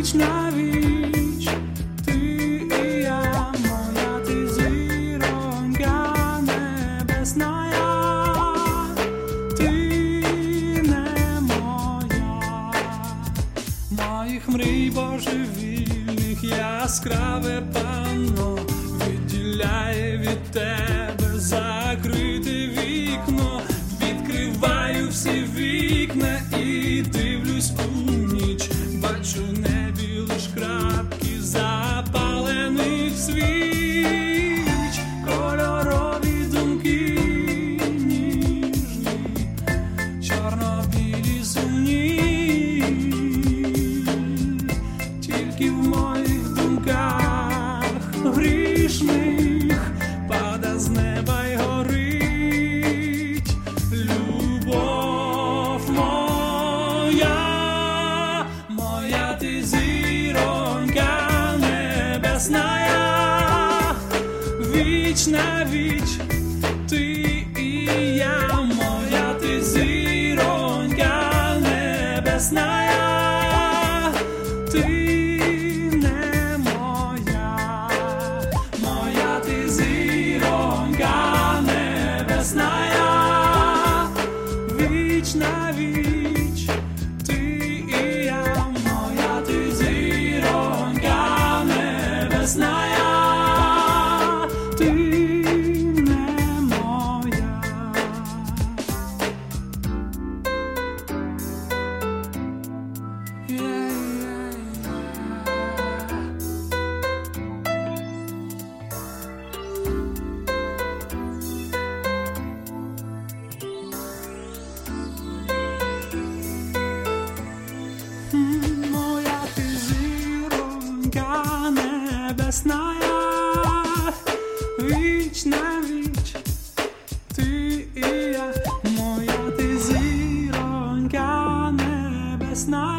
віч на віч, ти і я, моя ти зіронька небесна, ти не моя, моїх мрій божевільних яскраве панно відділяє від тебе закрите вікно. Відкриваю всі вікна і дивлюсь у ніч, бачу в небі лиш крапки запалених свіч, кольорові думки ніжні, чорно-білі сумні, тільки в моїх думках грішних пада з неба й горить любов моя, моя ти зіронька небесна, віч на віч, ти і я, моя ти зіронька небесна, ти не моя, моя ти зіронька небесна, віч на віч, ти і я, моя ти зіронька небесна, ти не моя. Моя ти зіронька небесна, віч на віч, ти і я, моя ти зіронька небесна,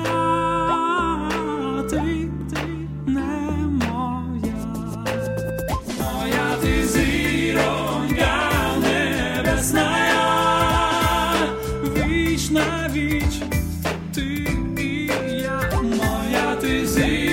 ти не моя, моя ти зіронька небесна, віч на віч, ти і я, моя ти зіронька